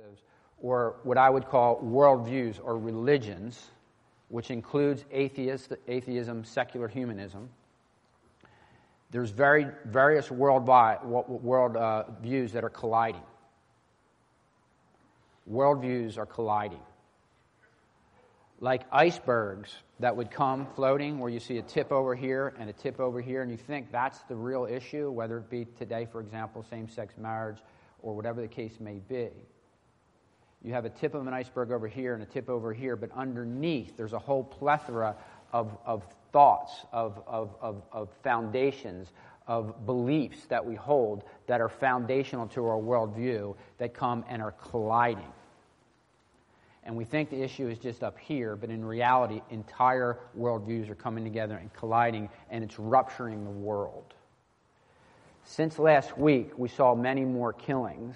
alternatives, or what I would call worldviews or religions, which includes atheism, secular humanism. There's various world views that are colliding. Worldviews are colliding. Like icebergs that would come floating where you see a tip over here and a tip over here, and you think that's the real issue, whether it be today, for example, same-sex marriage or whatever the case may be. You have a tip of an iceberg over here and a tip over here, but underneath there's a whole plethora of thoughts, of foundations, of beliefs that we hold that are foundational to our worldview that come and are colliding. And we think the issue is just up here, but in reality, entire worldviews are coming together and colliding, and it's rupturing the world. Since last week, we saw many more killings.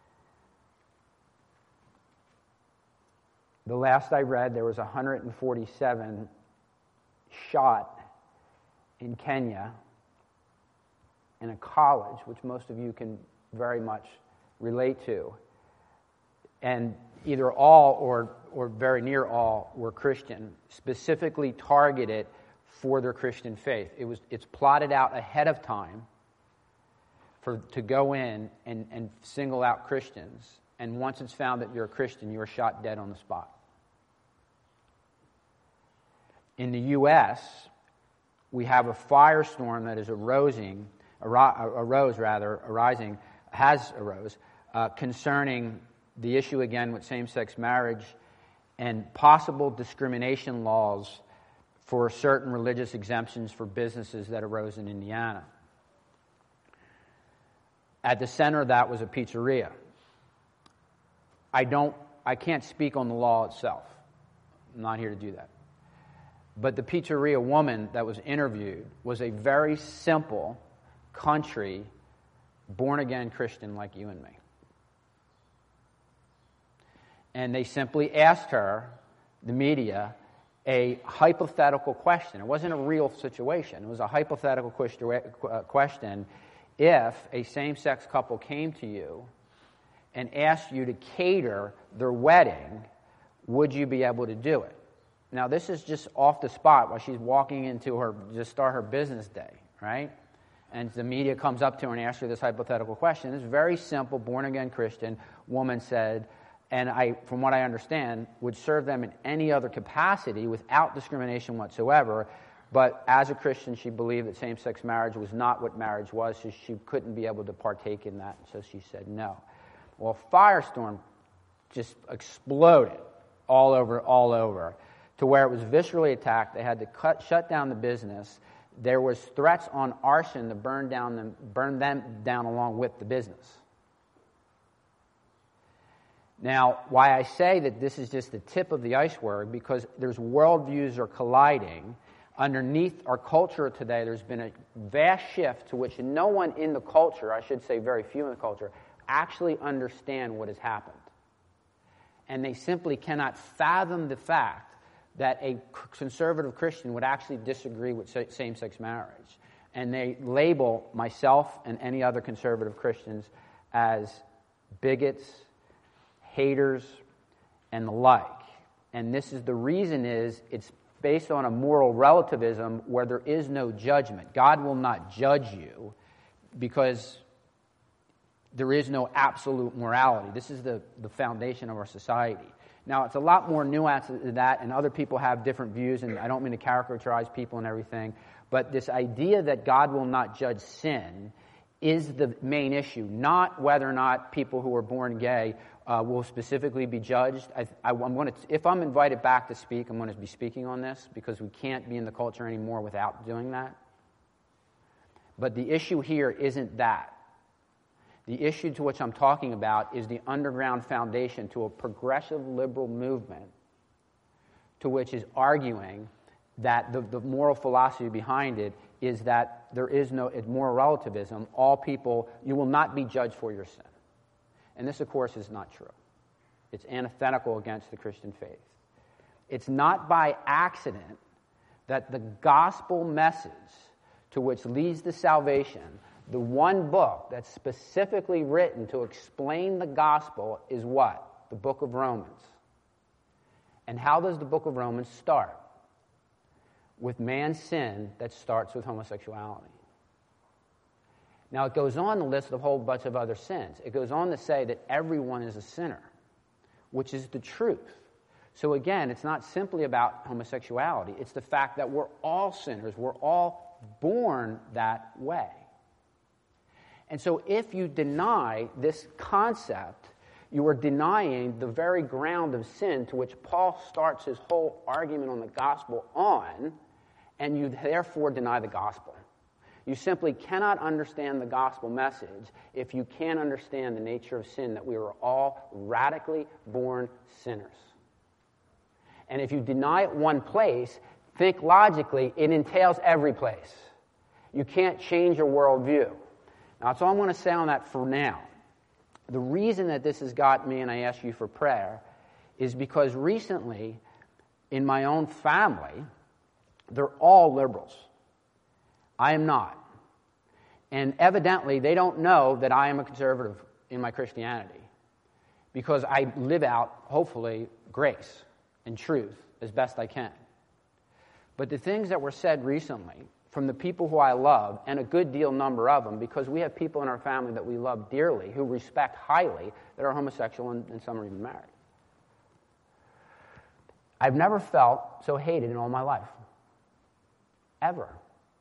The last I read, there was 147 shot in Kenya in a college, which most of you can very much relate to. And either all or very near all were Christian, specifically targeted for their Christian faith. It's plotted out ahead of time to go in and single out Christians. And once it's found that you're a Christian, you're shot dead on the spot. In the U.S., we have a firestorm that is arising concerning the issue again with same-sex marriage and possible discrimination laws for certain religious exemptions for businesses that arose in Indiana. At the center of that was a pizzeria. I can't speak on the law itself. I'm not here to do that. But the pizzeria woman that was interviewed was a very simple, country, born-again Christian like you and me. And they simply asked her, the media, a hypothetical question. It wasn't a real situation. It was a hypothetical question. If a same-sex couple came to you and asked you to cater their wedding, would you be able to do it? Now, this is just off the spot while she's walking into start her business day, right? And the media comes up to her and asks her this hypothetical question. This very simple, born-again Christian woman said, and from what I understand, would serve them in any other capacity without discrimination whatsoever. But as a Christian, she believed that same-sex marriage was not what marriage was, so she couldn't be able to partake in that, so she said no. Well, firestorm just exploded all over, to where it was viscerally attacked. They had to shut down the business. There was threats on arson to burn them down along with the business. Now, why I say that this is just the tip of the iceberg, because there's worldviews are colliding. Underneath our culture today, there's been a vast shift to which no one in the culture, I should say very few in the culture, actually understand what has happened. And they simply cannot fathom the fact that a conservative Christian would actually disagree with same-sex marriage. And they label myself and any other conservative Christians as bigots, haters, and the like. And the reason is it's based on a moral relativism where there is no judgment. God will not judge you because there is no absolute morality. This is the foundation of our society. Now, it's a lot more nuanced than that, and other people have different views, and I don't mean to characterize people and everything, but this idea that God will not judge sin is the main issue, not whether or not people who are born gay will specifically be judged. If I'm invited back to speak, I'm going to be speaking on this, because we can't be in the culture anymore without doing that. But the issue here isn't that. The issue to which I'm talking about is the underground foundation to a progressive liberal movement to which is arguing that the moral philosophy behind it is that there is no moral relativism. All people, you will not be judged for your sin. And this, of course, is not true. It's antithetical against the Christian faith. It's not by accident that the gospel message to which leads to salvation, the one book that's specifically written to explain the gospel, is what? the book of Romans. And how does the book of Romans start? With man's sin that starts with homosexuality. Now, it goes on to list a whole bunch of other sins. It goes on to say that everyone is a sinner, which is the truth. So again, it's not simply about homosexuality. It's the fact that we're all sinners. We're all born that way. And so if you deny this concept, you are denying the very ground of sin to which Paul starts his whole argument on the gospel on, and you therefore deny the gospel. You simply cannot understand the gospel message if you can't understand the nature of sin, that we are all radically born sinners. And if you deny it one place, think logically, it entails every place. You can't change your worldview. Now, that's all I'm going to say on that for now. The reason that this has got me, and I ask you for prayer, is because recently, in my own family, they're all liberals. I am not. And evidently, they don't know that I am a conservative in my Christianity, because I live out, hopefully, grace and truth as best I can. But the things that were said recently from the people who I love, and a good deal number of them, because we have people in our family that we love dearly, who respect highly, that are homosexual, and some are even married. I've never felt so hated in all my life. Ever.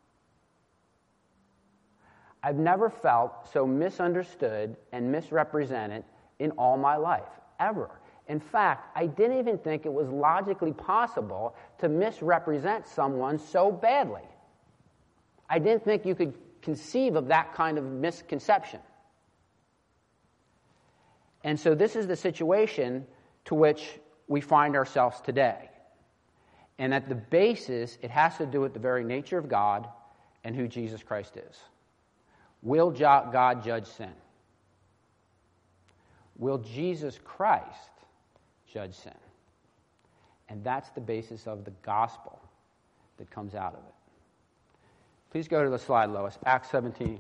I've never felt so misunderstood and misrepresented in all my life. Ever. In fact, I didn't even think it was logically possible to misrepresent someone so badly. I didn't think you could conceive of that kind of misconception. And so this is the situation to which we find ourselves today. And at the basis, it has to do with the very nature of God and who Jesus Christ is. Will God judge sin? Will Jesus Christ judge sin? And that's the basis of the gospel that comes out of it. Please go to the slide, Lois. Acts 17,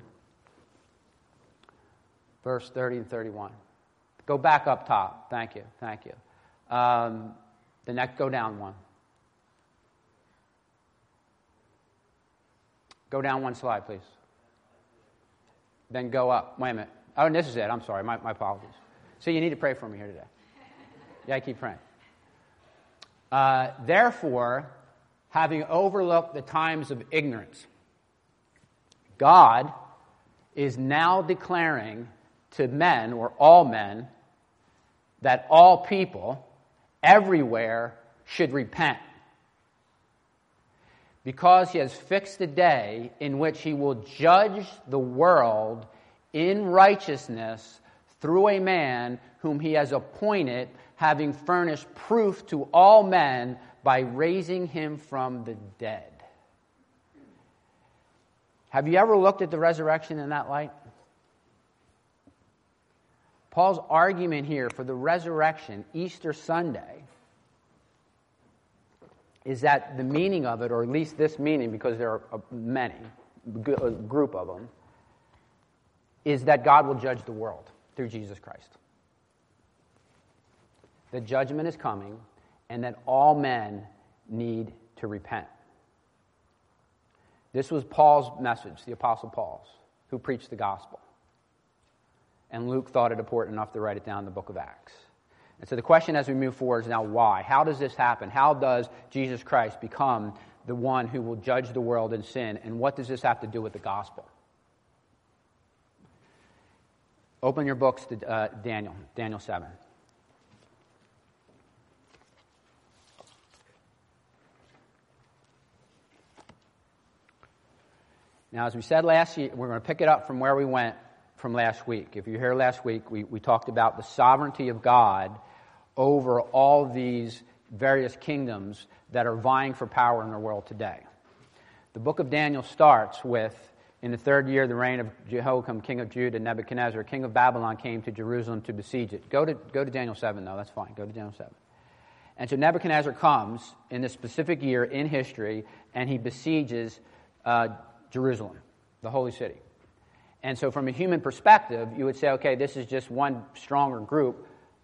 verse 30 and 31. Go back up top. Thank you. The next, go down one. Go down one slide, please. Then go up. Wait a minute. Oh, and this is it. I'm sorry. My apologies. So you need to pray for me here today. Yeah, I keep praying. Therefore, having overlooked the times of ignorance, God is now declaring to men, or all men, that all people everywhere should repent, because he has fixed a day in which he will judge the world in righteousness through a man whom he has appointed, having furnished proof to all men by raising him from the dead. Have you ever looked at the resurrection in that light? Paul's argument here for the resurrection, Easter Sunday, is that the meaning of it, or at least this meaning, because there are many, a group of them, is that God will judge the world through Jesus Christ. The judgment is coming, and that all men need to repent. This was Paul's message, the Apostle Paul's, who preached the gospel. And Luke thought it important enough to write it down in the book of Acts. And so the question as we move forward is now why? How does this happen? How does Jesus Christ become the one who will judge the world in sin? And what does this have to do with the gospel? Open your books to Daniel 7. Now, as we said last year, we're going to pick it up from where we went from last week. If you were here last week, we talked about the sovereignty of God over all these various kingdoms that are vying for power in the world today. The book of Daniel starts with, in the third year of the reign of Jehoiakim, king of Judah, Nebuchadnezzar, king of Babylon, came to Jerusalem to besiege it. Go to Daniel 7, though. That's fine. Go to Daniel 7. And so Nebuchadnezzar comes in this specific year in history, and he besieges Jerusalem, the holy city. And so from a human perspective, you would say, okay, this is just one stronger group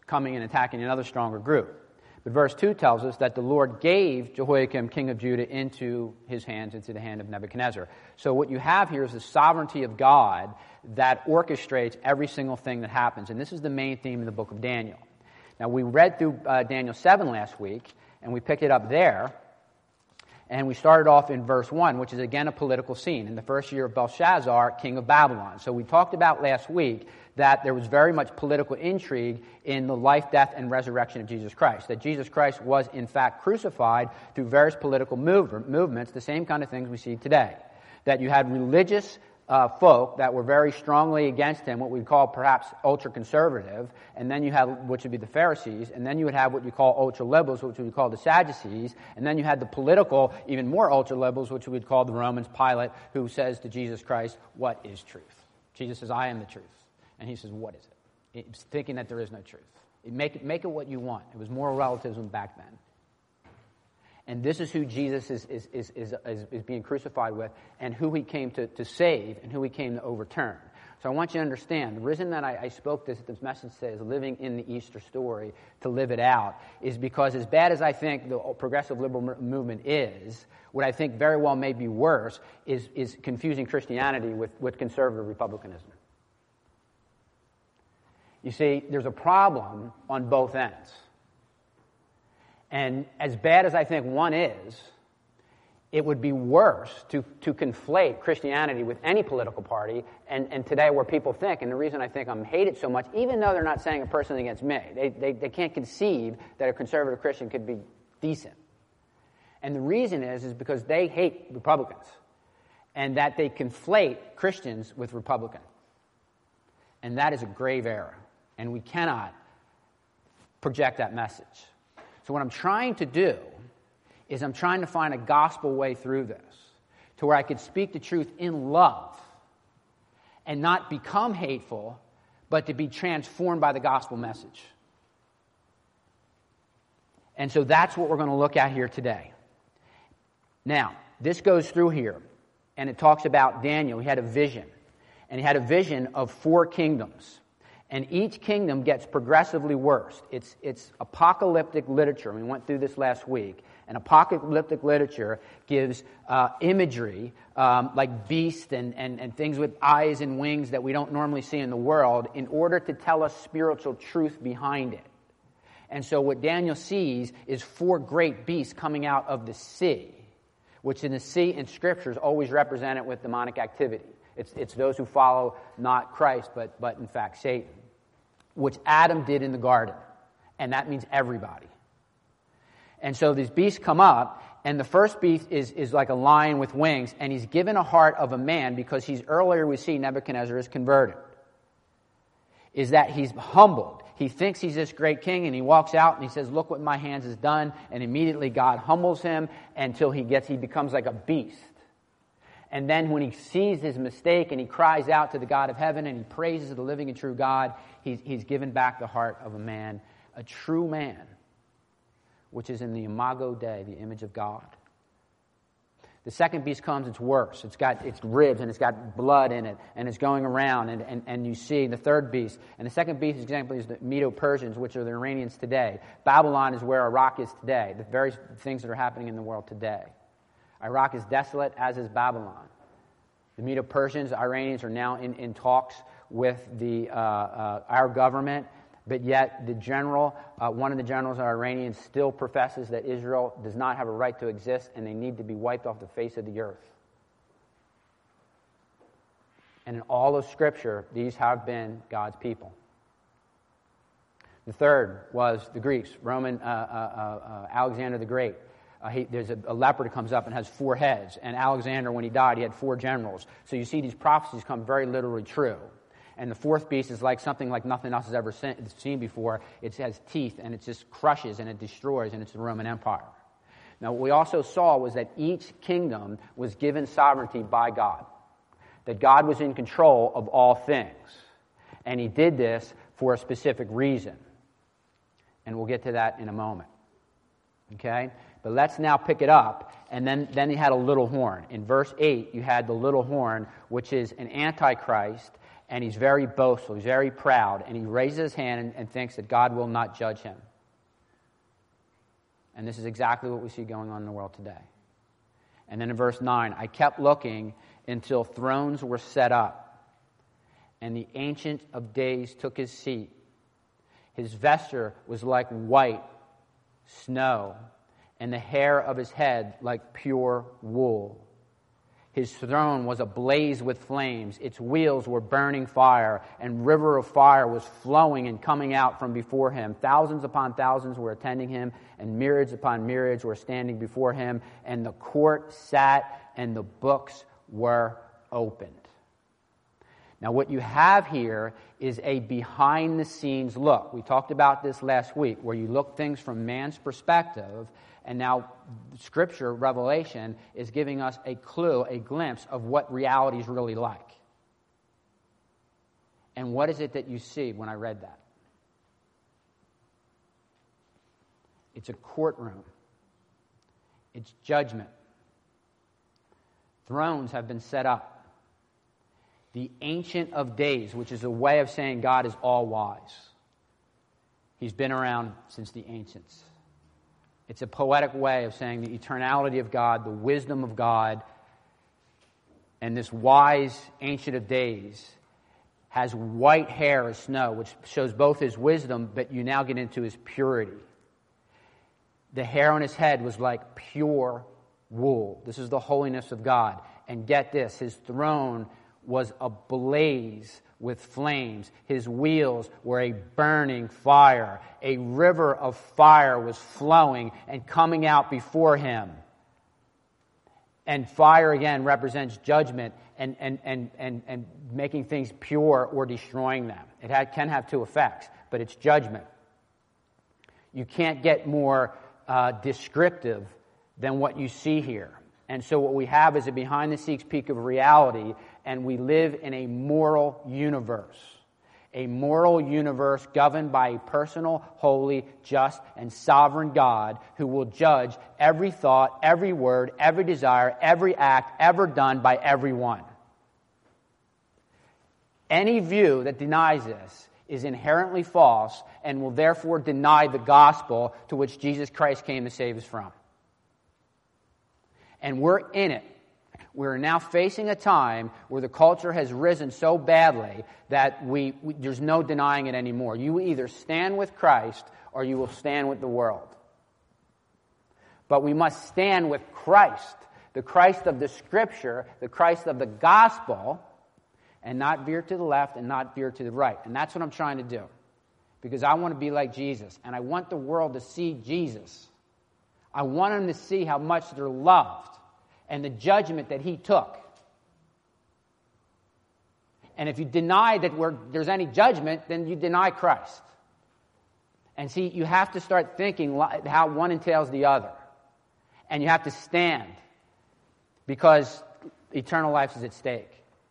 coming and attacking another stronger group. But verse 2 tells us that the Lord gave Jehoiakim, king of Judah, into his hands, into the hand of Nebuchadnezzar. So what you have here is the sovereignty of God that orchestrates every single thing that happens. And this is the main theme of the book of Daniel. Now, we read through Daniel 7 last week, and we picked it up there. And we started off in verse 1, which is again a political scene, in the first year of Belshazzar, king of Babylon. So we talked about last week that there was very much political intrigue in the life, death, and resurrection of Jesus Christ. That Jesus Christ was, in fact, crucified through various political movements, the same kind of things we see today. That you had religious folk that were very strongly against him, what we'd call perhaps ultra-conservative, and then you had, which would be the Pharisees, and then you would have what you call ultra-liberals, which we would call the Sadducees, and then you had the political, even more ultra-liberals, which we'd call the Romans, Pilate, who says to Jesus Christ, what is truth? Jesus says, I am the truth. And he says, what is it? It's thinking that there is no truth. Make it what you want. It was moral relativism back then. And this is who Jesus is being crucified with, and who he came to save, and who he came to overturn. So I want you to understand, the reason that I spoke this message today is living in the Easter story, to live it out, is because as bad as I think the progressive liberal movement is, what I think very well may be worse is confusing Christianity with conservative republicanism. You see, there's a problem on both ends. And as bad as I think one is, it would be worse to conflate Christianity with any political party, and today where people think, and the reason I think I'm hated so much, even though they're not saying a person against me, they can't conceive that a conservative Christian could be decent. And the reason is because they hate Republicans, and that they conflate Christians with Republican. And that is a grave error, and we cannot project that message. So what I'm trying to do is I'm trying to find a gospel way through this, to where I could speak the truth in love and not become hateful, but to be transformed by the gospel message. And so that's what we're going to look at here today. Now, this goes through here, and it talks about Daniel. He had a vision, and he had a vision of 4 kingdoms. And each kingdom gets progressively worse. It's apocalyptic literature. We went through this last week. And apocalyptic literature gives imagery like beasts and things with eyes and wings that we don't normally see in the world in order to tell us spiritual truth behind it. And so what Daniel sees is 4 great beasts coming out of the sea, which in the sea in Scripture is always represented with demonic activity. It's those who follow not Christ, but in fact Satan, which Adam did in the garden. And that means everybody. And so these beasts come up, and the first beast is like a lion with wings, and he's given a heart of a man because earlier we see Nebuchadnezzar is converted. Is that he's humbled. He thinks he's this great king, and he walks out and he says, look what my hands has done, and immediately God humbles him until he becomes like a beast. And then when he sees his mistake and he cries out to the God of heaven and he praises the living and true God, he's given back the heart of a man, a true man, which is in the imago Dei, the image of God. The second beast comes, it's worse. It's got its ribs and it's got blood in it and it's going around and you see the third beast. And the second beast example is the Medo-Persians, which are the Iranians today. Babylon is where Iraq is today, the very things that are happening in the world today. Iraq is desolate, as is Babylon. The Medo-Persians, Iranians, are now in talks with our government, but yet the general, one of the generals of Iranians still professes that Israel does not have a right to exist and they need to be wiped off the face of the earth. And in all of Scripture, these have been God's people. The third was the Greeks, Alexander the Great. There's a leopard that comes up and has 4 heads. And Alexander, when he died, he had 4 generals. So you see these prophecies come very literally true. And the fourth beast is like something like nothing else has ever seen before. It has teeth, and it just crushes and it destroys, and it's the Roman Empire. Now, what we also saw was that each kingdom was given sovereignty by God. That God was in control of all things. And he did this for a specific reason. And we'll get to that in a moment. Okay? But let's now pick it up, and then he had a little horn. In verse 8, you had the little horn, which is an antichrist, and he's very boastful, he's very proud, and he raises his hand and thinks that God will not judge him. And this is exactly what we see going on in the world today. And then in verse 9, I kept looking until thrones were set up, and the Ancient of Days took his seat. His vesture was like white snow, and the hair of his head like pure wool. His throne was ablaze with flames. Its wheels were burning fire, and river of fire was flowing and coming out from before him. Thousands upon thousands were attending him, and myriads upon myriads were standing before him. And the court sat, and the books were opened. Now, what you have here is a behind-the-scenes look. We talked about this last week, where you look things from man's perspective. And now Scripture, Revelation, is giving us a clue, a glimpse of what reality is really like. And what is it that you see when I read that? It's a courtroom. It's judgment. Thrones have been set up. The Ancient of Days, which is a way of saying God is all-wise. He's been around since the ancients. It's a poetic way of saying the eternality of God, the wisdom of God, and this wise Ancient of Days has white hair as snow, which shows both his wisdom, but you now get into his purity. The hair on his head was like pure wool. This is the holiness of God. And get this, his throne was ablaze with flames. His wheels were a burning fire. A river of fire was flowing and coming out before him. And fire, again, represents judgment and making things pure or destroying them. It can have two effects, but it's judgment. You can't get more descriptive than what you see here. And so what we have is a behind-the-scenes peek of reality, and we live in a moral universe. A moral universe governed by a personal, holy, just, and sovereign God who will judge every thought, every word, every desire, every act ever done by everyone. Any view that denies this is inherently false and will therefore deny the gospel to which Jesus Christ came to save us from. And we're in it. We're now facing a time where the culture has risen so badly that there's no denying it anymore. You either stand with Christ or you will stand with the world. But we must stand with Christ, the Christ of the Scripture, the Christ of the gospel, and not veer to the left and not veer to the right. And that's what I'm trying to do. Because I want to be like Jesus, and I want the world to see Jesus. I want them to see how much they're loved and the judgment that he took. And if you deny that there's any judgment, then you deny Christ. And see, you have to start thinking how one entails the other. And you have to stand because eternal life is at stake.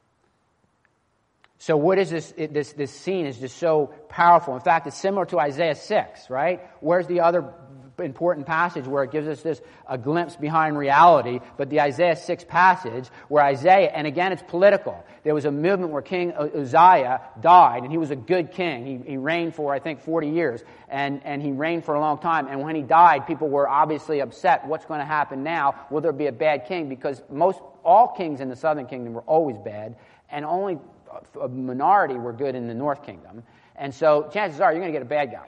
So what is this? This scene is just so powerful. In fact, it's similar to Isaiah 6, right? Where's the other important passage where it gives us a glimpse behind reality? But the Isaiah 6 passage where Isaiah, and again it's political. There was a movement where King Uzziah died, and he was a good king. He reigned for, I think, 40 years, and he reigned for a long time. And when he died, people were obviously upset. What's going to happen now? Will there be a bad king? Because all kings in the southern kingdom were always bad, and only a minority were good in the north kingdom. And so chances are you're going to get a bad guy.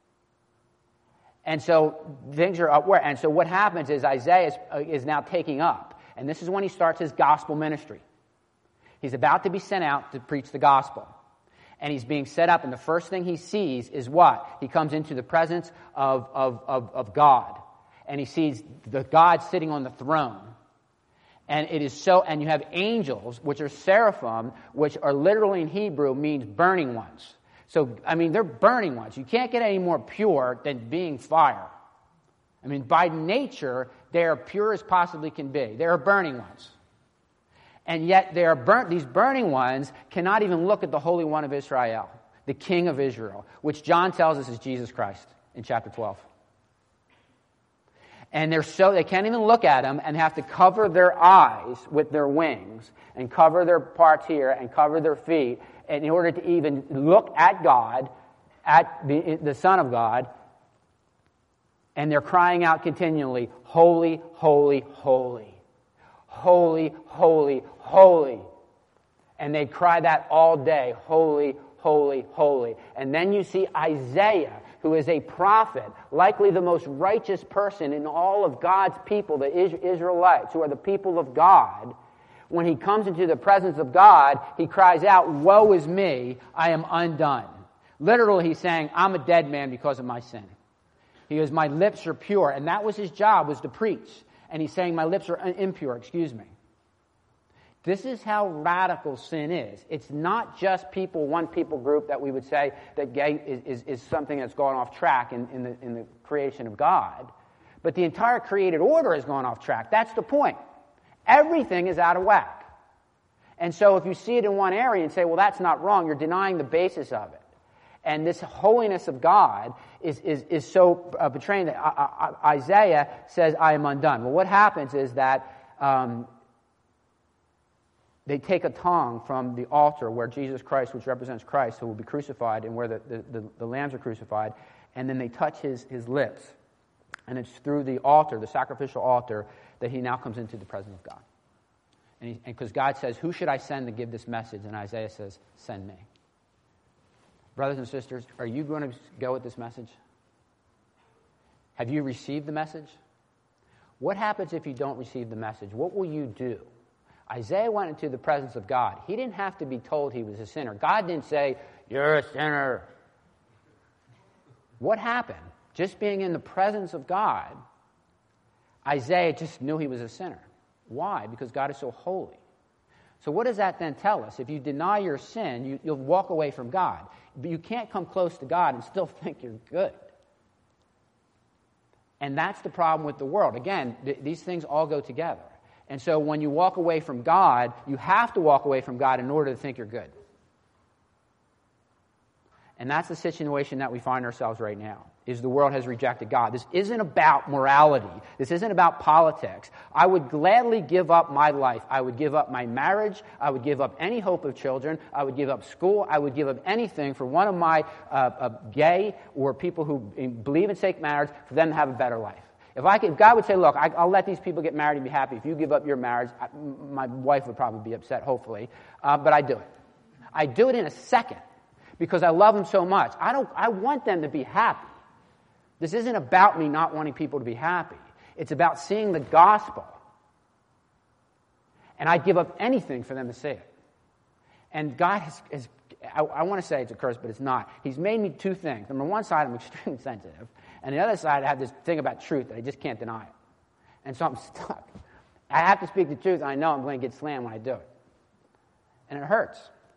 And so things are up where. And so what happens is Isaiah is now taking up. And this is when he starts his gospel ministry. He's about to be sent out to preach the gospel. And he's being set up. And the first thing he sees is what? He comes into the presence of God. And he sees the God sitting on the throne. And it is so, and you have angels, which are seraphim, which are literally in Hebrew means burning ones. So, I mean, they're burning ones. You can't get any more pure than being fire. I mean, by nature, they are pure as possibly can be. They are burning ones. And yet, they are these burning ones cannot even look at the Holy One of Israel, the King of Israel, which John tells us is Jesus Christ in chapter 12. And they can't even look at him and have to cover their eyes with their wings and cover their parts here and cover their feet in order to even look at God, at the Son of God, and they're crying out continually, holy, holy, holy. Holy, holy, holy. And they cry that all day, holy, holy, holy. And then you see Isaiah, who is a prophet, likely the most righteous person in all of God's people, the Israelites, who are the people of God. When he comes into the presence of God, he cries out, woe is me, I am undone. Literally, he's saying, I'm a dead man because of my sin. He goes, my lips are pure. And that was his job, was to preach. And he's saying, my lips are impure, excuse me. This is how radical sin is. It's not just one people group that we would say that gay is something that's gone off track in the creation of God. But the entire created order has gone off track. That's the point. Everything is out of whack. And so if you see it in one area and say, well, that's not wrong, you're denying the basis of it. And this holiness of God is so betraying that Isaiah says, I am undone. Well, what happens is that they take a tongue from the altar where Jesus Christ, which represents Christ, who will be crucified, and where the lambs are crucified, and then they touch his lips. And it's through the altar, the sacrificial altar, that he now comes into the presence of God. And because God says, who should I send to give this message? And Isaiah says, send me. Brothers and sisters, are you going to go with this message? Have you received the message? What happens if you don't receive the message? What will you do? Isaiah went into the presence of God. He didn't have to be told he was a sinner. God didn't say, you're a sinner. What happened? Just being in the presence of God, Isaiah just knew he was a sinner. Why? Because God is so holy. So what does that then tell us? If you deny your sin, you'll walk away from God. But you can't come close to God and still think you're good. And that's the problem with the world. Again, these things all go together. And so when you walk away from God, you have to walk away from God in order to think you're good. And that's the situation that we find ourselves right now, is the world has rejected God. This isn't about morality. This isn't about politics. I would gladly give up my life. I would give up my marriage. I would give up any hope of children. I would give up school. I would give up anything for one of my gay or people who believe in same marriage, for them to have a better life. If God would say, look, I'll let these people get married and be happy. If you give up your marriage, my wife would probably be upset, hopefully. But I do it. I do it in a second because I love them so much. I want them to be happy. This isn't about me not wanting people to be happy. It's about seeing the gospel. And I'd give up anything for them to see it. And God has I want to say it's a curse, but it's not. He's made me two things. On the one side, I'm extremely sensitive. And the other side, I have this thing about truth that I just can't deny it. And so I'm stuck. I have to speak the truth, and I know I'm going to get slammed when I do it. And it hurts.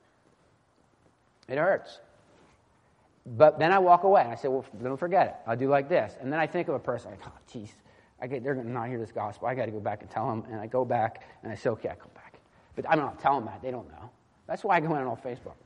It hurts. But then I walk away, and I say, well, don't forget it. I'll do like this. And then I think of a person, like, oh, geez, they're going to not hear this gospel. I got to go back and tell them. And I go back, and I say, okay, I come back. But I'm not telling them that. They don't know. That's why I go in on Facebook.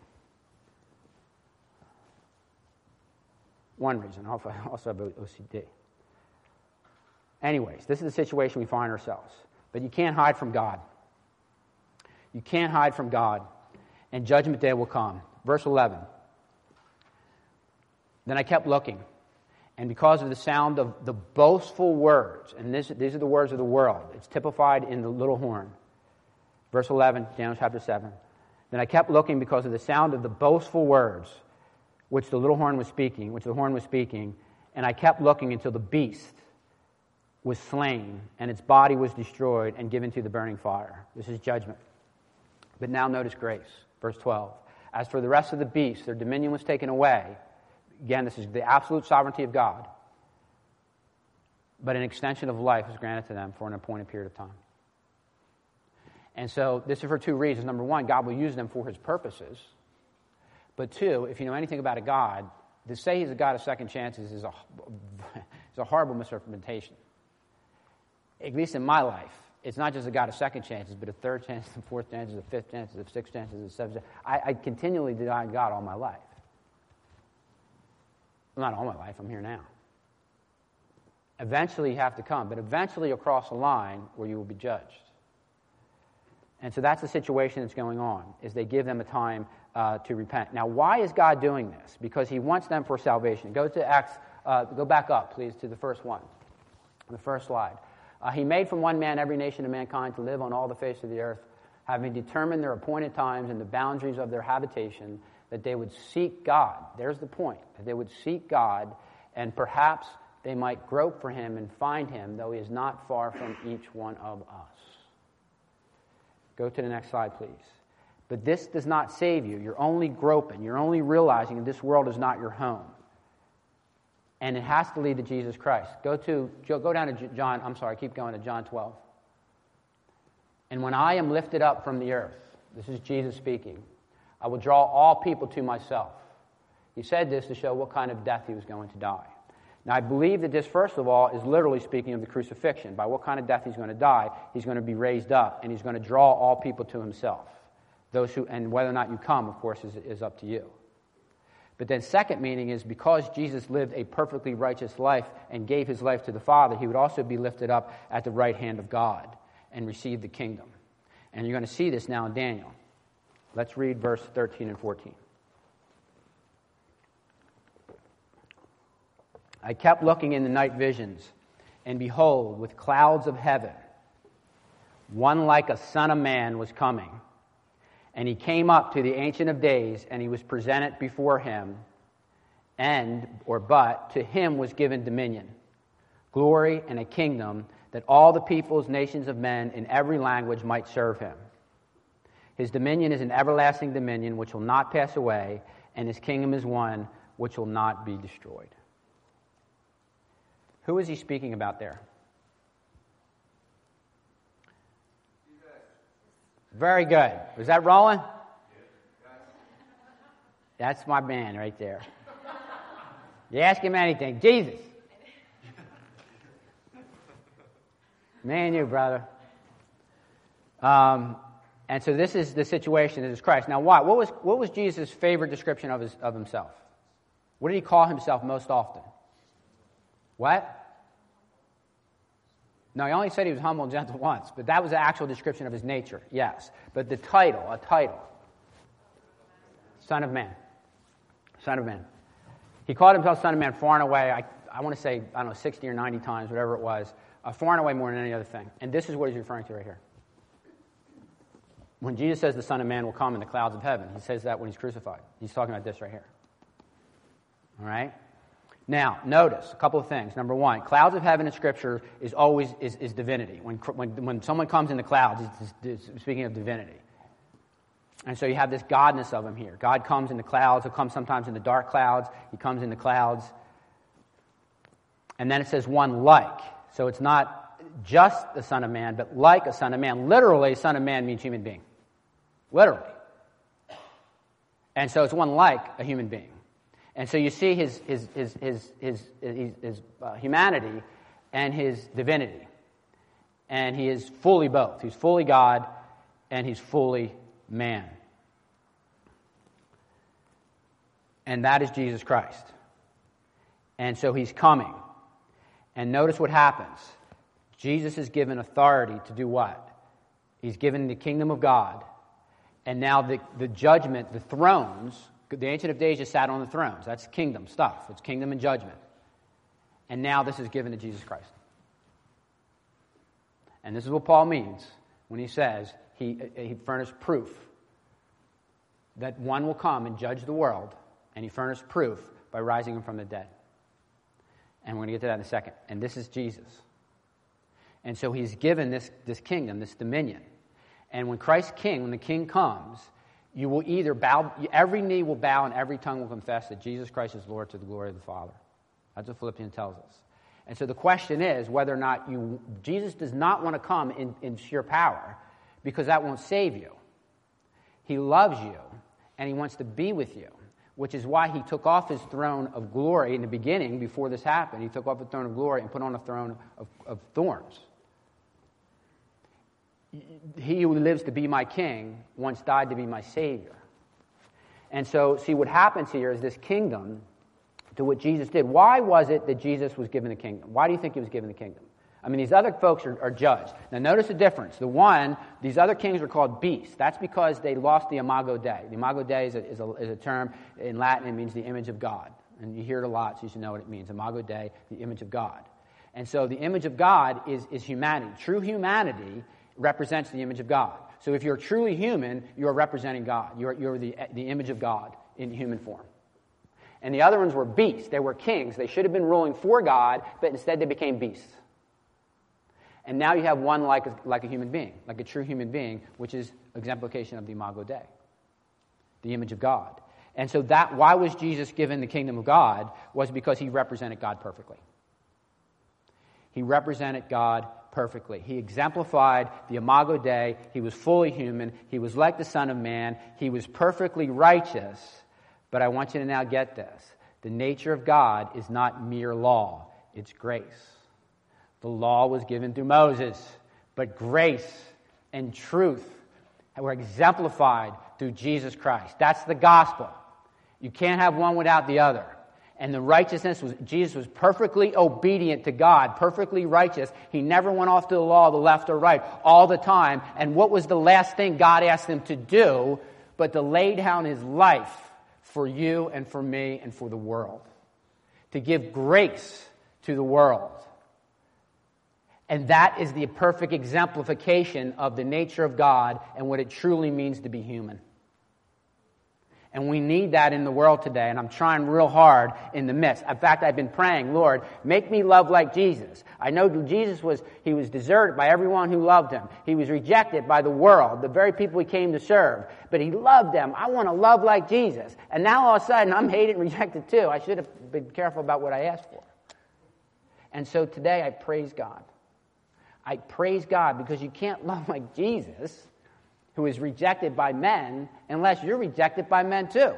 One reason. I also have OCD. Anyways, this is the situation we find ourselves. But you can't hide from God. You can't hide from God. And judgment day will come. Verse 11. Then I kept looking, and because of the sound of the boastful words, and these are the words of the world, it's typified in the little horn. Verse 11, Daniel chapter 7. Then I kept looking because of the sound of the boastful words which the horn was speaking, and I kept looking until the beast was slain, and its body was destroyed and given to the burning fire. This is judgment. But now notice grace. Verse 12. As for the rest of the beasts, their dominion was taken away. Again, this is the absolute sovereignty of God. But an extension of life was granted to them for an appointed period of time. And so this is for two reasons. Number one, God will use them for his purposes. But two, if you know anything about a God, to say he's a God of second chances is a horrible misrepresentation. At least in my life, it's not just a God of second chances, but a third chance, a fourth chance, a fifth chance, a sixth chance, a seventh chance. I continually deny God all my life. Not all my life, I'm here now. Eventually you have to come, but eventually you'll cross a line where you will be judged. And so that's the situation that's going on, is they give them a time to repent. Now, why is God doing this? Because he wants them for salvation. Go to Acts, go back up, please, to the first one, the first slide. He made from one man every nation of mankind to live on all the face of the earth, having determined their appointed times and the boundaries of their habitation, that they would seek God. There's the point, that they would seek God, and perhaps they might grope for him and find him, though he is not far from each one of us. Go to the next slide, please. But this does not save you. You're only groping. You're only realizing that this world is not your home. And it has to lead to Jesus Christ. Go down to John, keep going to John 12. And when I am lifted up from the earth, this is Jesus speaking, I will draw all people to myself. He said this to show what kind of death he was going to die. Now, I believe that this, first of all, is literally speaking of the crucifixion. By what kind of death he's going to die, he's going to be raised up, and he's going to draw all people to himself. And whether or not you come, of course, is up to you. But then second meaning is because Jesus lived a perfectly righteous life and gave his life to the Father, he would also be lifted up at the right hand of God and receive the kingdom. And you're going to see this now in Daniel. Let's read verse 13 and 14. I kept looking in the night visions, and behold, with clouds of heaven, one like a son of man was coming. And he came up to the Ancient of Days, and he was presented before him, but to him was given dominion, glory, and a kingdom, that all the peoples, nations of men in every language might serve him. His dominion is an everlasting dominion which will not pass away, and his kingdom is one which will not be destroyed. Who is he speaking about there? Very good. Was that rolling? That's my man right there. You ask him anything. Jesus. Me and you, brother. And so this is the situation. This is Christ. Now, what was Jesus' favorite description of himself? What did he call himself most often? What? No, he only said he was humble and gentle once, but that was the actual description of his nature, yes. But a title, Son of Man. Son of Man. He called himself Son of Man far and away, I want to say, 60 or 90 times, whatever it was, far and away more than any other thing. And this is what he's referring to right here. When Jesus says the Son of Man will come in the clouds of heaven, he says that when he's crucified. He's talking about this right here. All right? Now, notice a couple of things. Number one, clouds of heaven in Scripture is always is divinity. When someone comes in the clouds, it's speaking of divinity. And so you have this godness of him here. God comes in the clouds. He'll come sometimes in the dark clouds. He comes in the clouds. And then it says one like. So it's not just the Son of Man, but like a Son of Man. Literally, Son of Man means human being. Literally. And so it's one like a human being. And so you see his humanity and his divinity. And he is fully both. He's fully God and he's fully man. And that is Jesus Christ. And so he's coming. And notice what happens. Jesus is given authority to do what? He's given the kingdom of God. And now the judgment, the thrones, the Ancient of Days just sat on the thrones. That's kingdom stuff. It's kingdom and judgment. And now this is given to Jesus Christ. And this is what Paul means when he says he furnished proof that one will come and judge the world, and he furnished proof by rising him from the dead. And we're going to get to that in a second. And this is Jesus. And so he's given this kingdom, this dominion. And when Christ's king, when the king comes, you will either bow, every knee will bow and every tongue will confess that Jesus Christ is Lord to the glory of the Father. That's what Philippians tells us. And so the question is whether or not Jesus does not want to come in sheer power, because that won't save you. He loves you and he wants to be with you, which is why he took off his throne of glory in the beginning. Before this happened, he took off the throne of glory and put on a throne of thorns. He who lives to be my king once died to be my Savior. And so, see, what happens here is this kingdom to what Jesus did. Why was it that Jesus was given the kingdom? Why do you think he was given the kingdom? I mean, these other folks are judged. Now, notice the difference. These other kings are called beasts. That's because they lost the imago Dei. The imago Dei is a term in Latin. It means the image of God. And you hear it a lot, so you should know what it means. Imago Dei, the image of God. And so the image of God is humanity. True humanity represents the image of God. So if you're truly human, you're representing God. You're the image of God in human form. And the other ones were beasts. They were kings. They should have been ruling for God, but instead they became beasts. And now you have one like a human being, like a true human being, which is exemplification of the imago Dei, the image of God. And so why was Jesus given the kingdom of God? Was because he represented God perfectly. He represented God perfectly. He exemplified the imago Dei. He was fully human. He was like the Son of Man. He was perfectly righteous. But I want you to now get this. The nature of God is not mere law. It's grace. The law was given through Moses, but grace and truth were exemplified through Jesus Christ. That's the gospel. You can't have one without the other. And the righteousness Jesus was perfectly obedient to God, perfectly righteous. He never went off to the law, the left or right, all the time. And what was the last thing God asked him to do but to lay down his life for you and for me and for the world? To give grace to the world. And that is the perfect exemplification of the nature of God and what it truly means to be human. And we need that in the world today, and I'm trying real hard in the midst. In fact, I've been praying, Lord, make me love like Jesus. I know Jesus was deserted by everyone who loved him. He was rejected by the world, the very people he came to serve. But he loved them. I want to love like Jesus. And now all of a sudden, I'm hated and rejected too. I should have been careful about what I asked for. And so today, I praise God. I praise God because you can't love like Jesus, who is rejected by men, unless you're rejected by men too.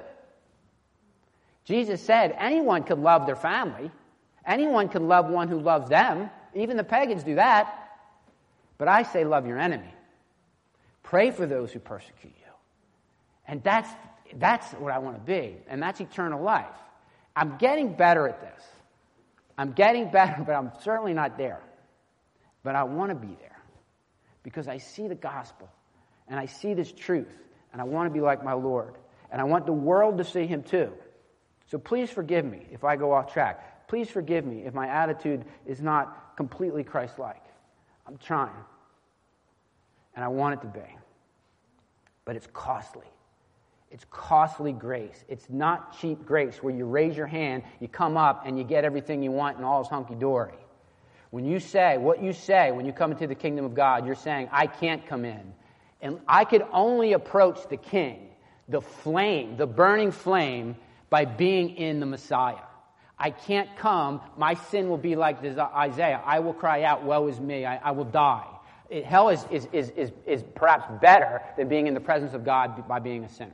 Jesus said anyone could love their family. Anyone can love one who loves them. Even the pagans do that. But I say love your enemy. Pray for those who persecute you. And that's what I want to be. And that's eternal life. I'm getting better at this. I'm getting better, but I'm certainly not there. But I want to be there because I see the gospel and I see this truth and I want to be like my Lord and I want the world to see him too. So please forgive me if I go off track. Please forgive me if my attitude is not completely Christ-like. I'm trying and I want it to be. But it's costly. It's costly grace. It's not cheap grace where you raise your hand, you come up and you get everything you want and all is hunky-dory. When you say what you say when you come into the kingdom of God, you're saying, I can't come in. And I could only approach the king, the flame, the burning flame, by being in the Messiah. I can't come. My sin will be like this Isaiah. I will cry out, woe is me. I will die. Hell is perhaps better than being in the presence of God by being a sinner.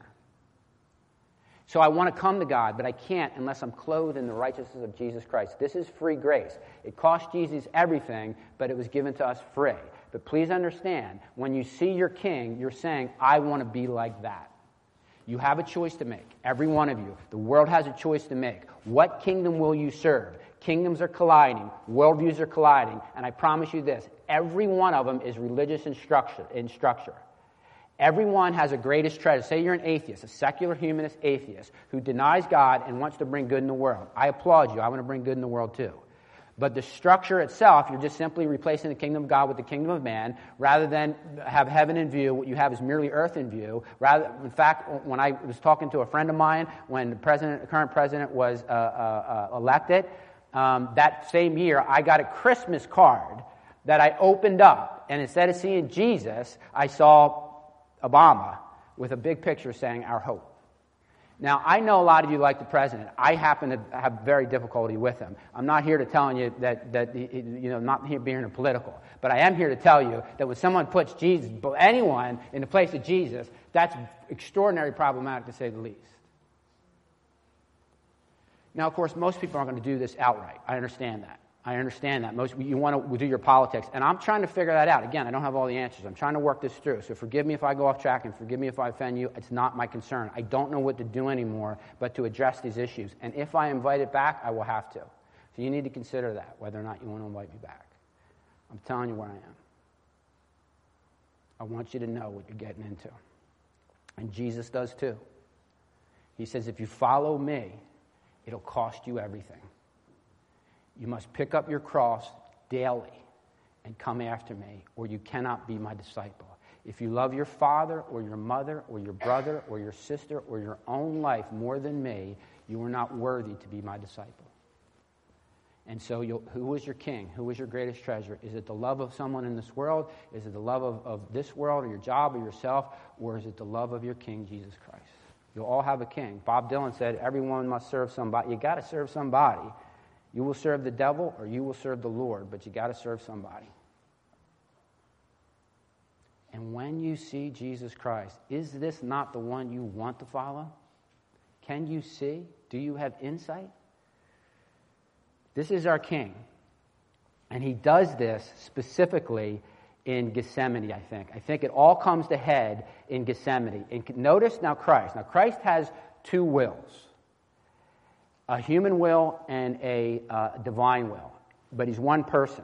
So I want to come to God, but I can't unless I'm clothed in the righteousness of Jesus Christ. This is free grace. It cost Jesus everything, but it was given to us free. But please understand, when you see your king, you're saying, I want to be like that. You have a choice to make, every one of you. The world has a choice to make. What kingdom will you serve? Kingdoms are colliding. Worldviews are colliding. And I promise you this, every one of them is religious in structure. Everyone has a greatest treasure. Say you're an atheist, a secular humanist atheist, who denies God and wants to bring good in the world. I applaud you. I want to bring good in the world too. But the structure itself, you're just simply replacing the kingdom of God with the kingdom of man. Rather than have heaven in view, what you have is merely earth in view. In fact, when I was talking to a friend of mine, when the current president was elected, that same year, I got a Christmas card that I opened up. And instead of seeing Jesus, I saw Obama with a big picture saying, our hope. Now, I know a lot of you like the president. I happen to have very difficulty with him. I'm not here to tell you that not here being political. But I am here to tell you that when someone puts Jesus, anyone, in the place of Jesus, that's extraordinarily problematic to say the least. Now, of course, most people aren't going to do this outright. I understand that. You want to do your politics. And I'm trying to figure that out. Again, I don't have all the answers. I'm trying to work this through. So forgive me if I go off track and forgive me if I offend you. It's not my concern. I don't know what to do anymore but to address these issues. And if I invite it back, I will have to. So you need to consider that, whether or not you want to invite me back. I'm telling you where I am. I want you to know what you're getting into. And Jesus does too. He says, if you follow me, it'll cost you everything. You must pick up your cross daily and come after me, or you cannot be my disciple. If you love your father or your mother or your brother or your sister or your own life more than me, you are not worthy to be my disciple. And so who is your king? Who is your greatest treasure? Is it the love of someone in this world? Is it the love of this world or your job or yourself? Or is it the love of your king, Jesus Christ? You'll all have a king. Bob Dylan said, everyone must serve somebody. You got to serve somebody. You will serve the devil or you will serve the Lord, but you got to serve somebody. And when you see Jesus Christ, is this not the one you want to follow? Can you see? Do you have insight? This is our king. And he does this specifically in Gethsemane, I think. I think it all comes to head in Gethsemane. And notice now Christ. Now Christ has two wills. A human will and a divine will. But he's one person.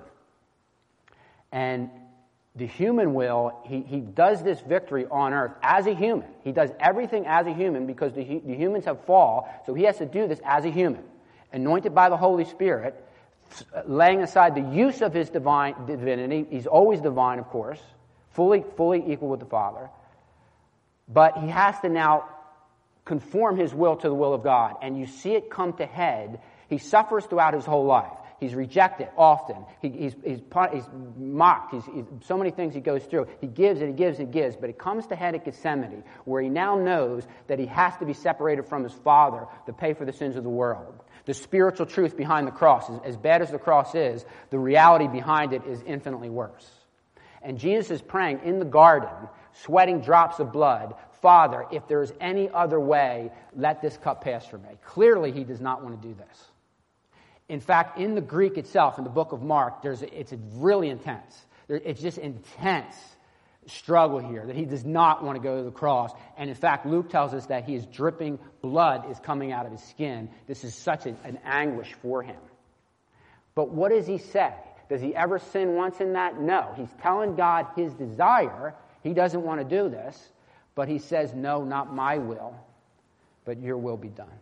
And the human will, he does this victory on earth as a human. He does everything as a human because the humans have fallen, so he has to do this as a human. Anointed by the Holy Spirit, laying aside the use of his divinity. He's always divine, of course, fully equal with the Father. But he has to now conform his will to the will of God. And you see it come to head. He suffers throughout his whole life. He's rejected often. He's mocked. He's so many things he goes through. He gives and he gives and gives. But it comes to head at Gethsemane, where he now knows that he has to be separated from his Father to pay for the sins of the world. The spiritual truth behind the cross, as bad as the cross is, the reality behind it is infinitely worse. And Jesus is praying in the garden, sweating drops of blood, Father, if there is any other way, let this cup pass from me. Clearly, he does not want to do this. In fact, in the Greek itself, in the book of Mark, it's really intense. It's just intense struggle here, that he does not want to go to the cross. And in fact, Luke tells us that he is dripping, blood is coming out of his skin. This is such an anguish for him. But what does he say? Does he ever sin once in that? No. He's telling God his desire. He doesn't want to do this. But he says, no, not my will, but your will be done.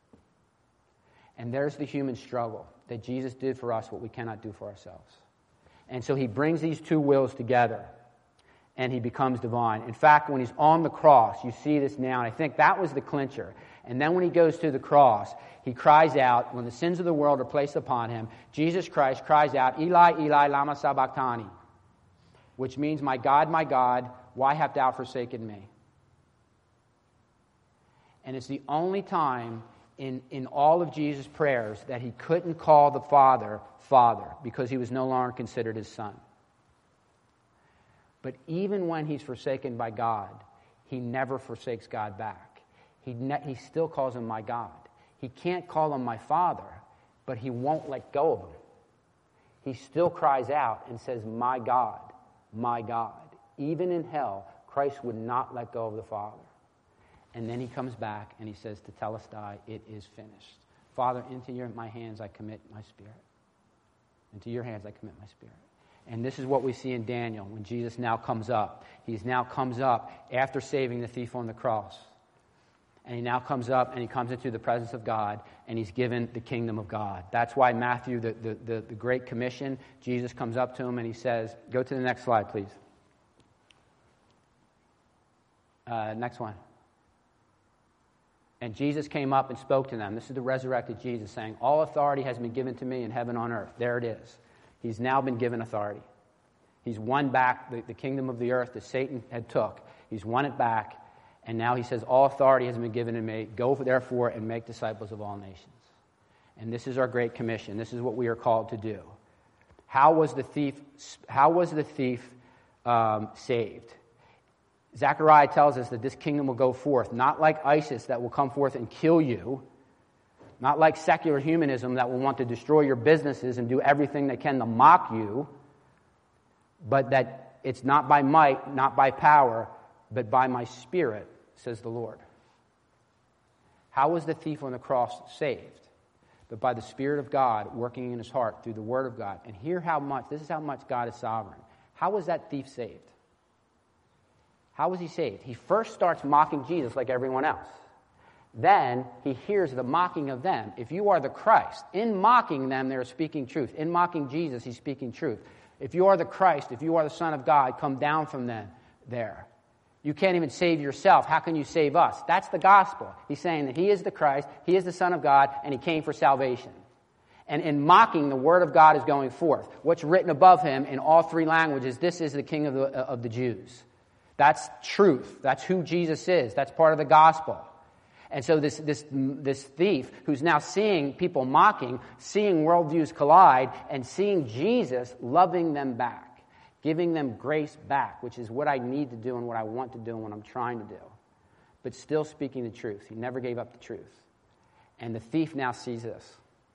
And there's the human struggle, that Jesus did for us what we cannot do for ourselves. And so he brings these two wills together, and he becomes divine. In fact, when he's on the cross, you see this now, and I think that was the clincher. And then when he goes to the cross, he cries out, when the sins of the world are placed upon him, Jesus Christ cries out, Eli, Eli, lama sabachthani, which means, my God, why hast thou forsaken me? And it's the only time in all of Jesus' prayers that he couldn't call the Father, Father, because he was no longer considered his son. But even when he's forsaken by God, he never forsakes God back. He still calls him my God. He can't call him my Father, but he won't let go of him. He still cries out and says, my God, my God. Even in hell, Christ would not let go of the Father. And then he comes back and he says to Telestai, it is finished. Father, into my hands I commit my spirit. Into your hands I commit my spirit. And this is what we see in Daniel when Jesus now comes up. He now comes up after saving the thief on the cross. And he now comes up and he comes into the presence of God and he's given the kingdom of God. That's why Matthew, the Great Commission, Jesus comes up to him and he says, go to the next slide, please. Next one. And Jesus came up and spoke to them. This is the resurrected Jesus saying, all authority has been given to me in heaven and on earth. There it is. He's now been given authority. He's won back the kingdom of the earth that Satan had took. He's won it back. And now he says, all authority has been given to me. Go therefore and make disciples of all nations. And this is our great commission. This is what we are called to do. How was the thief saved? Zechariah tells us that this kingdom will go forth, not like ISIS that will come forth and kill you, not like secular humanism that will want to destroy your businesses and do everything they can to mock you, but that it's not by might, not by power, but by my Spirit, says the Lord. How was the thief on the cross saved? but by the Spirit of God working in his heart through the Word of God. And this is how much God is sovereign. How was that thief saved? How was he saved? He first starts mocking Jesus like everyone else. Then he hears the mocking of them. If you are the Christ, in mocking them, they're speaking truth. In mocking Jesus, he's speaking truth. If you are the Christ, if you are the Son of God, come down from them there. You can't even save yourself. How can you save us? That's the gospel. He's saying that he is the Christ, he is the Son of God, and he came for salvation. And in mocking, the Word of God is going forth. What's written above him in all three languages, this is the King of the Jews. That's truth. That's who Jesus is. That's part of the gospel. And so this thief, who's now seeing people mocking, seeing worldviews collide, and seeing Jesus loving them back, giving them grace back, which is what I need to do and what I want to do and what I'm trying to do, but still speaking the truth. He never gave up the truth. And the thief now sees this.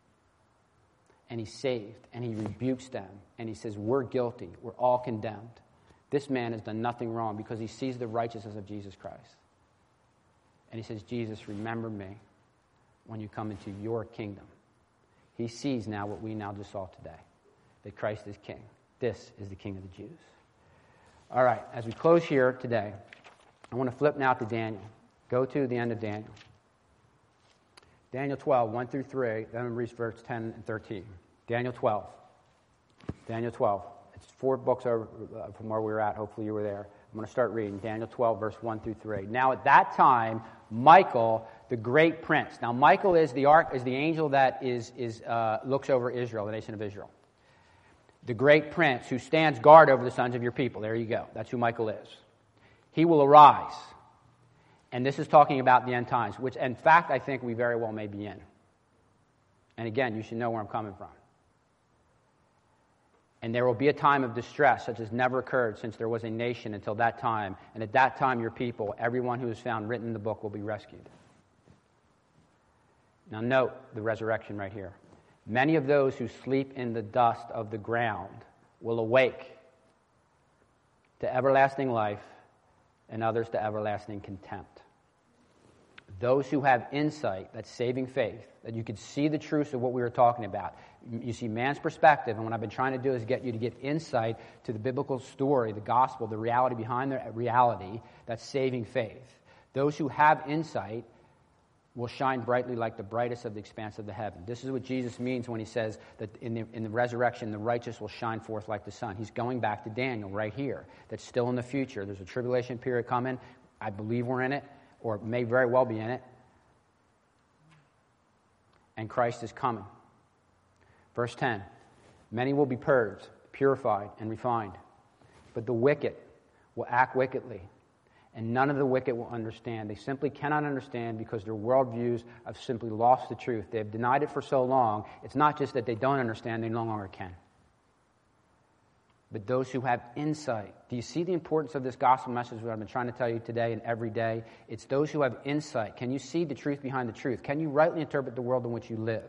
And he's saved, and he rebukes them, and he says, we're guilty. We're all condemned. This man has done nothing wrong because he sees the righteousness of Jesus Christ. And he says, Jesus, remember me when you come into your kingdom. He sees now what we now just saw today, that Christ is king. This is the King of the Jews. All right, as we close here today, I want to flip now to Daniel. Go to the end of Daniel. Daniel 12, 1 through 3, then we'll read verse 10 and 13. Daniel 12. Daniel 12. It's 4 books over from where we were at. Hopefully you were there. I'm going to start reading Daniel 12, verse 1 through 3. Now at that time, Michael, the great prince. Now Michael is the angel that looks over Israel, the nation of Israel. The great prince who stands guard over the sons of your people. There you go. That's who Michael is. He will arise. And this is talking about the end times, which in fact I think we very well may be in. And again, you should know where I'm coming from. And there will be a time of distress such as never occurred since there was a nation until that time. And at that time, your people, everyone who is found written in the book, will be rescued. Now note the resurrection right here. Many of those who sleep in the dust of the ground will awake to everlasting life, and others to everlasting contempt. Those who have insight, that's saving faith, that you could see the truth of what we were talking about. You see man's perspective, and what I've been trying to do is get you to get insight to the biblical story, the gospel, the reality behind the reality, that's saving faith. Those who have insight will shine brightly like the brightest of the expanse of the heaven. This is what Jesus means when he says that in the resurrection, the righteous will shine forth like the sun. He's going back to Daniel right here. That's still in the future. There's a tribulation period coming. I believe we're in it, or may very well be in it. And Christ is coming. Verse 10, many will be purged, purified, and refined. But the wicked will act wickedly. And none of the wicked will understand. They simply cannot understand because their worldviews have simply lost the truth. They have denied it for so long. It's not just that they don't understand, they no longer can. But those who have insight. Do you see the importance of this gospel message that I've been trying to tell you today and every day? It's those who have insight. Can you see the truth behind the truth? Can you rightly interpret the world in which you live?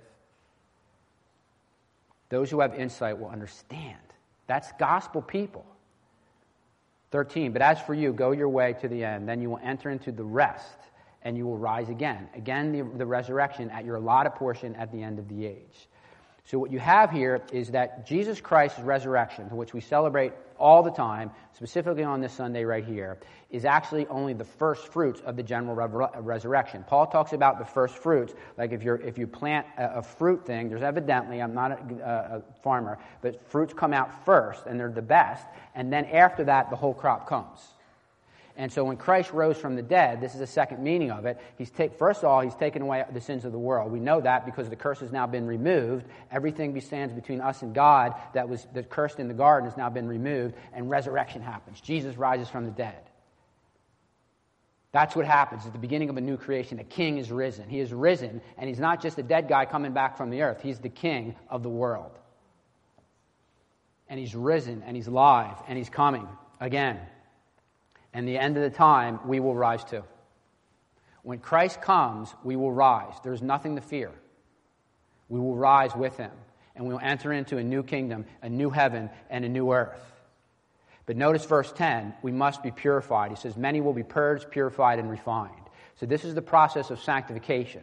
Those who have insight will understand. That's gospel people. 13, but as for you, go your way to the end. Then you will enter into the rest, and you will rise again. Again, the resurrection at your allotted portion at the end of the age. So what you have here is that Jesus Christ's resurrection, which we celebrate all the time, specifically on this Sunday right here, is actually only the first fruits of the general resurrection. Paul talks about the first fruits, like if you plant a fruit thing, there's evidently, I'm not a farmer, but fruits come out first, and they're the best, and then after that, the whole crop comes. And so when Christ rose from the dead, this is the second meaning of it. First of all, he's taken away the sins of the world. We know that because the curse has now been removed. Everything stands between us and God that cursed in the garden has now been removed, and resurrection happens. Jesus rises from the dead. That's what happens at the beginning of a new creation. The King is risen. He is risen, and he's not just a dead guy coming back from the earth. He's the King of the world. And he's risen, and he's alive, and he's coming again. And the end of the time, we will rise too. When Christ comes, we will rise. There's nothing to fear. We will rise with him. And we will enter into a new kingdom, a new heaven, and a new earth. But notice verse 10, we must be purified. He says, many will be purged, purified, and refined. So this is the process of sanctification.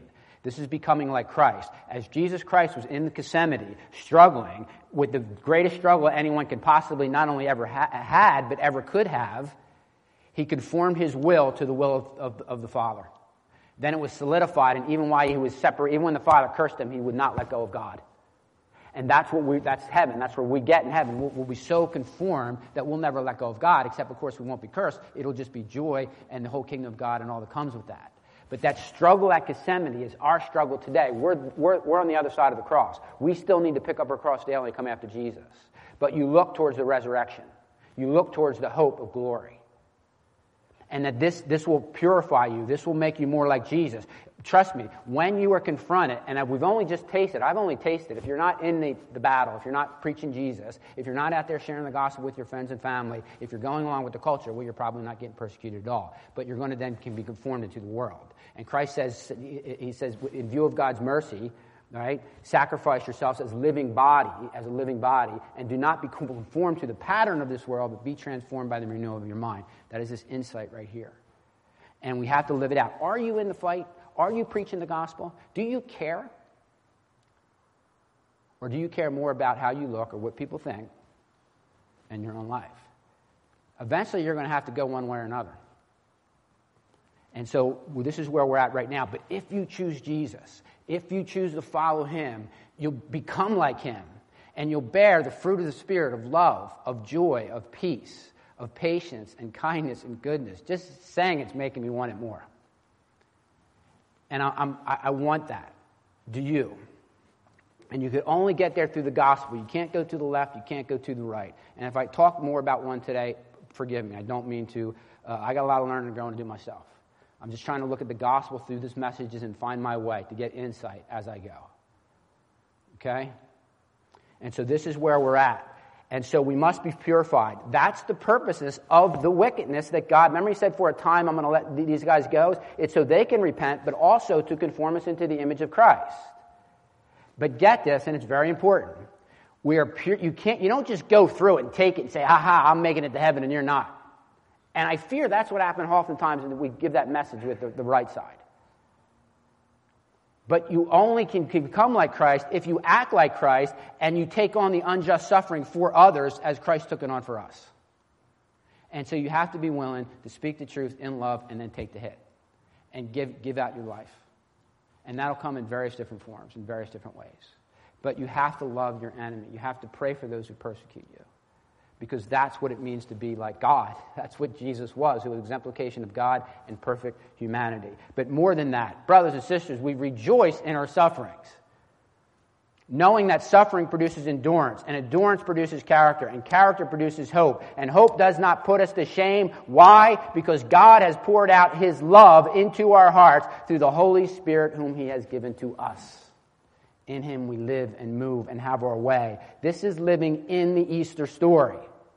This is becoming like Christ. As Jesus Christ was in the Gethsemane, struggling with the greatest struggle anyone could possibly not only ever had, but ever could have, he conformed his will to the will of the Father. Then it was solidified, and even while he was separate, even when the Father cursed him, he would not let go of God. And that's heaven. That's where we get in heaven. We'll be so conformed that we'll never let go of God, except, of course, we won't be cursed. It'll just be joy and the whole kingdom of God and all that comes with that. But that struggle at Gethsemane is our struggle today. We're on the other side of the cross. We still need to pick up our cross daily and come after Jesus. But you look towards the resurrection. You look towards the hope of glory. And that this will purify you. This will make you more like Jesus. Trust me, when you are confronted, and we've only just tasted, I've only tasted, if you're not in the battle, if you're not preaching Jesus, if you're not out there sharing the gospel with your friends and family, if you're going along with the culture, well, you're probably not getting persecuted at all. But you're going to then can be conformed into the world. And Christ says, he says, in view of God's mercy, right, sacrifice yourselves as a living body, and do not be conformed to the pattern of this world, but be transformed by the renewal of your mind. That is this insight right here. And we have to live it out. Are you in the fight? Are you preaching the gospel? Do you care? Or do you care more about how you look or what people think in your own life? Eventually, you're going to have to go one way or another. And so this is where we're at right now. But if you choose Jesus, if you choose to follow him, you'll become like him. And you'll bear the fruit of the Spirit of love, of joy, of peace, of patience and kindness and goodness. Just saying it's making me want it more. And I want that. Do you? And you could only get there through the gospel. You can't go to the left. You can't go to the right. And if I talk more about one today, forgive me. I don't mean to. I got a lot of learning to go and do myself. I'm just trying to look at the gospel through these messages and find my way to get insight as I go. Okay? And so this is where we're at. And so we must be purified. That's the purposes of the wickedness that God, remember he said for a time I'm going to let these guys go? It's so they can repent, but also to conform us into the image of Christ. But get this, and it's very important. We are pure. You don't just go through it and take it and say, aha, I'm making it to heaven and you're not. And I fear that's what happens oftentimes, and we give that message with the right side. But you only can become like Christ if you act like Christ and you take on the unjust suffering for others as Christ took it on for us. And so you have to be willing to speak the truth in love and then take the hit and give out your life. And that'll come in various different forms, in various different ways. But you have to love your enemy. You have to pray for those who persecute you. Because that's what it means to be like God. That's what Jesus was, who was an exemplification of God and perfect humanity. But more than that, brothers and sisters, we rejoice in our sufferings, knowing that suffering produces endurance, and endurance produces character, and character produces hope. And hope does not put us to shame. Why? Because God has poured out his love into our hearts through the Holy Spirit whom he has given to us. In him we live and move and have our way. This is living in the Easter story.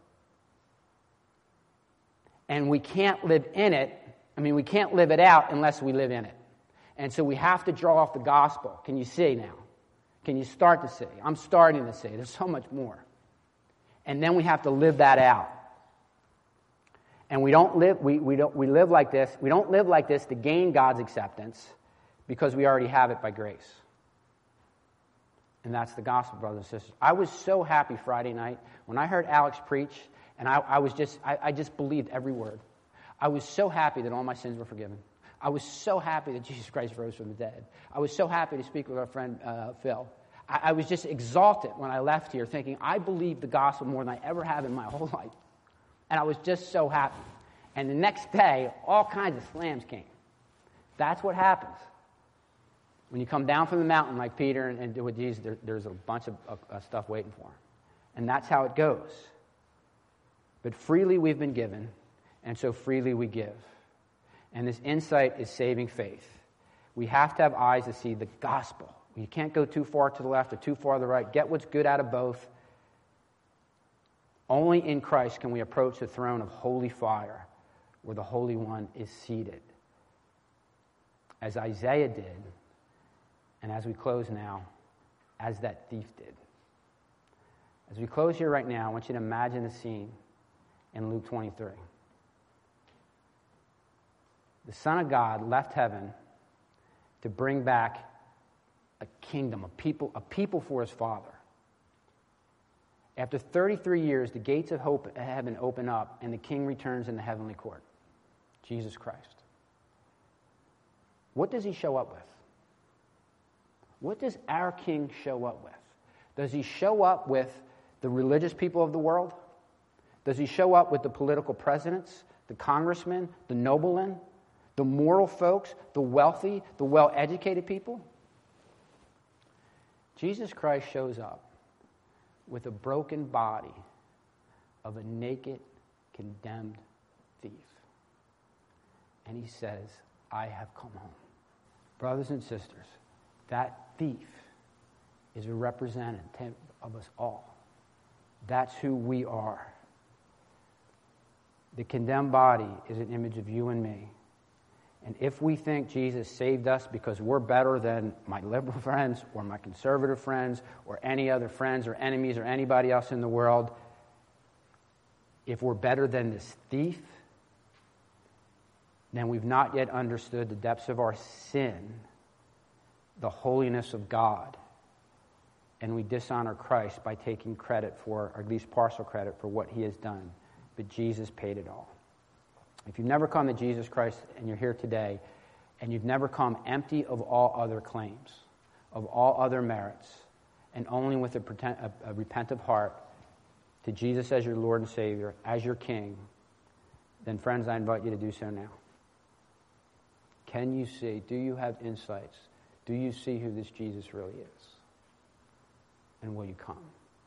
And we can't live in it, we can't live it out unless we live in it. And so we have to draw off the gospel. Can you see now? Can you start to see? I'm starting to see. There's so much more. And then we have to live that out. And we live like this. We don't live like this to gain God's acceptance because we already have it by grace. And that's the gospel, brothers and sisters. I was so happy Friday night when I heard Alex preach. And I just believed every word. I was so happy that all my sins were forgiven. I was so happy that Jesus Christ rose from the dead. I was so happy to speak with our friend Phil. I was just exalted when I left here thinking, I believe the gospel more than I ever have in my whole life. And I was just so happy. And the next day, all kinds of slams came. That's what happens. When you come down from the mountain like Peter and do with Jesus, there's a bunch of stuff waiting for him. And that's how it goes. But freely we've been given, and so freely we give. And this insight is saving faith. We have to have eyes to see the gospel. You can't go too far to the left or too far to the right. Get what's good out of both. Only in Christ can we approach the throne of holy fire where the Holy One is seated. As Isaiah did, and as we close now, as that thief did. As we close here right now, I want you to imagine the scene in Luke 23. The Son of God left heaven to bring back a kingdom, a people for his Father. After 33 years, the gates of heaven open up, and the King returns in the heavenly court, Jesus Christ. What does he show up with? What does our King show up with? Does he show up with the religious people of the world? Does he show up with the political presidents, the congressmen, the noblemen, the moral folks, the wealthy, the well-educated people? Jesus Christ shows up with a broken body of a naked, condemned thief. And he says, I have come home. Brothers and sisters, that thief is a representative of us all. That's who we are. The condemned body is an image of you and me. And if we think Jesus saved us because we're better than my liberal friends or my conservative friends or any other friends or enemies or anybody else in the world, if we're better than this thief, then we've not yet understood the depths of our sin, the holiness of God, and we dishonor Christ by taking credit for, or at least partial credit for what he has done. But Jesus paid it all. If you've never come to Jesus Christ and you're here today, and you've never come empty of all other claims, of all other merits, and only with a repentant heart to Jesus as your Lord and Savior, as your King, then friends, I invite you to do so now. Can you see? Do you have insights? Do you see who this Jesus really is? And will you come?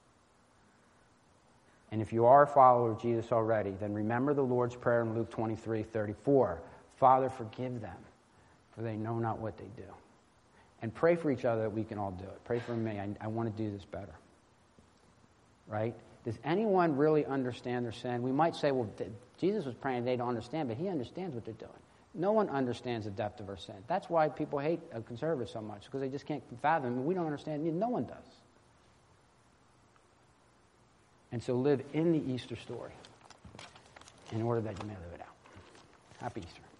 And if you are a follower of Jesus already, then remember the Lord's Prayer in Luke 23:34. Father, forgive them, for they know not what they do. And pray for each other that we can all do it. Pray for me. I want to do this better. Right? Does anyone really understand their sin? We might say, well, Jesus was praying they don't understand, but he understands what they're doing. No one understands the depth of our sin. That's why people hate conservatives so much, because they just can't fathom. We don't understand. No one does. And so live in the Easter story in order that you may live it out. Happy Easter.